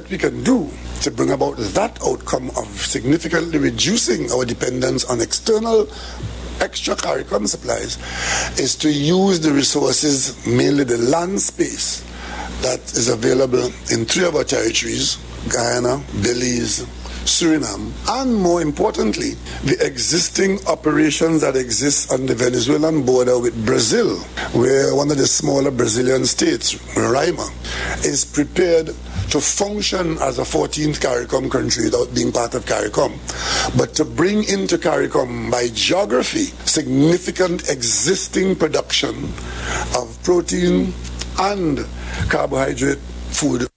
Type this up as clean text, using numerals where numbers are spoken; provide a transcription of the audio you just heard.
that we can do to bring about that outcome of significantly reducing our dependence on external extra CARICOM supplies is to use the resources, mainly the land space that is available in 3 of our territories, Guyana, Belize, Suriname, and more importantly, the existing operations that exist on the Venezuelan border with Brazil, where one of the smaller Brazilian states, Roraima, is prepared to function as a 14th CARICOM country without being part of CARICOM, but to bring into CARICOM by geography significant existing production of protein and carbohydrate food